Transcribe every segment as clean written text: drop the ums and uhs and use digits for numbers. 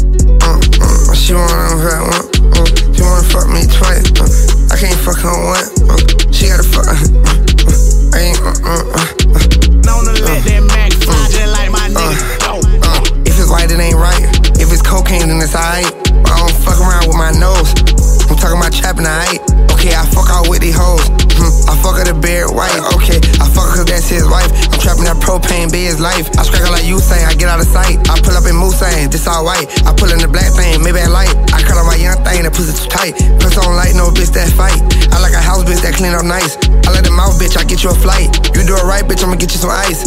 She she wanna fuck me twice. I can't fuck her once. She gotta fuck. I ain't. Known to let that Mac fly just like my nigga. If it's white, it ain't right. If it's cocaine, then it's alright. I don't fuck around with my nose. I'm talking about trapping the height. Okay, I fuck out with these hoes. I fuck her the beard white. Okay, I fuck her cause that's his wife. I'm trapping that propane, be his life. I scrack her like you say, I get out of sight. I pull up in Moussain, this all white. I pull in the black thing, maybe at light. I cut on my young thing, that pussy too tight. Plus I don't like no bitch that fight. I like a house bitch that clean up nice. I like the mouth bitch, I get you a flight. You do it right, bitch, I'ma get you some ice.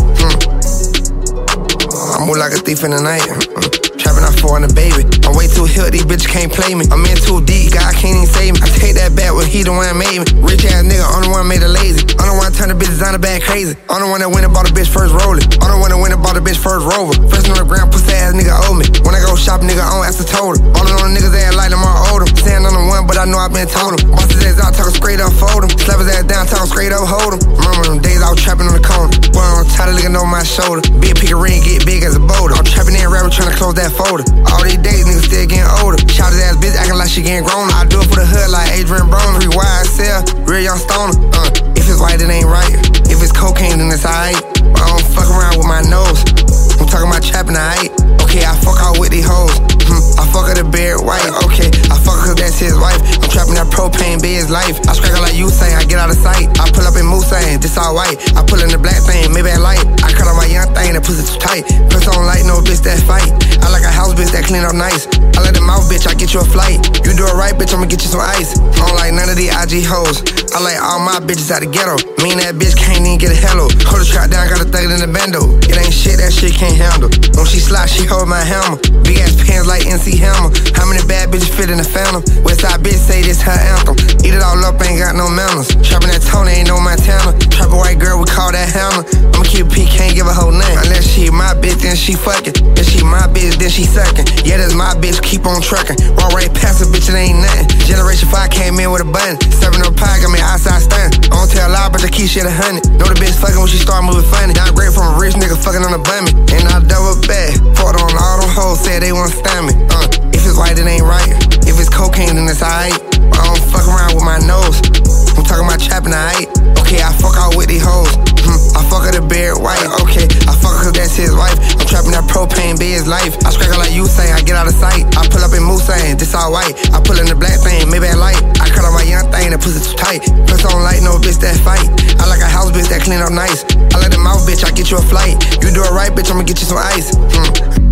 I move like a thief in the night. Trapping out for on the baby. I'm way too hill, these bitches can't play me. I'm in too deep, God can't even save me. I take that back when he the one made me. Rich ass nigga, I'm the one made her lazy. I'm the one turn the bitches on the bad crazy. I'm the one that went and bought a bitch first rolling. I'm the one that went and bought a bitch first rover. First on the ground, pussy ass nigga owe me. When I go shop, nigga, I don't ask to told him. All the niggas ass like them all old him. Stand on the one, but I know I been told him. Boss his ass out, talking straight up, fold him. Slap his ass down, talking straight up, hold him. Remember them days I was trapping on the corner. Boy, I'm tired of looking over my shoulder. Big pick a ring, get big as a boulder. I'm trapping in rapper, trying to close that folder. All these days, niggas still getting older. Shout his ass bitch, acting like she getting grown. I do it for the hood like Adrian Broner. Rewire self, real young stoner. If it's white, it ain't right. If it's cocaine, then it's alright. I don't fuck around with my nose. I'm talking about trapping the height. Okay, I fuck out with these hoes. I fuck her the beard white. Okay, I fuck her cause that's his wife. I'm trapping that propane, be his life. I scrack her like you say, I get out of sight. I pull up in Moussain, this all white. I pull in the black thing, maybe at light. I cut on my young thing, that pussy too tight. Plus I don't like no bitch that fight. I like a house bitch that clean up nice. I like the mouth bitch, I get you a flight. You do it right, bitch, I'ma get you some ice. I don't like none of these IG hoes. I like all my bitches out the ghetto. Me and that bitch can't even get a hello. Hold the trap down, got a thug in the bando. It ain't shit, that shit can't handle. When she slide, she hold my hammer. Big ass pants like NC Hammer. How many bad bitches fit in the Phantom? Westside bitch say this her anthem. Eat it all up, ain't got no manners. Trapping that Tony, ain't no Montana. Trap a white girl, we call that Hannah. I'ma keep P, can't give a whole name. Unless she my bitch, then she fucking. If she my bitch, then she sucking. Yeah, that's my bitch, keep on trucking. Raw right past a bitch, it ain't nothing. Generation 5 came in with a button. 7 on pie, got me outside stunning. I don't tell a lie, but the key shit 100. Know the bitch fucking when she start moving funny. Downgrade from a rich nigga fucking on a bummy. And I double back. Fought on all them hoes, said they want to stand me. If it's white, it ain't right. If it's cocaine, then it's alright. I don't fuck around with my nose. I'm talking about trapping the height. Okay, I fuck out with these hoes. I fuck her the beard white. Okay, I fuck her cause that's his wife. I'm trapping that propane, be his life. I scrack her like you say, I get out of sight. I pull up in Moussain, this all white. I pull in the black thing, maybe at light. I cut on my young thing, that pussy too tight. Plus I don't like no bitch that fight. I like a house bitch that clean up nice. I like the mouth bitch, I get you a flight. You do it right, bitch, I'ma get you some ice.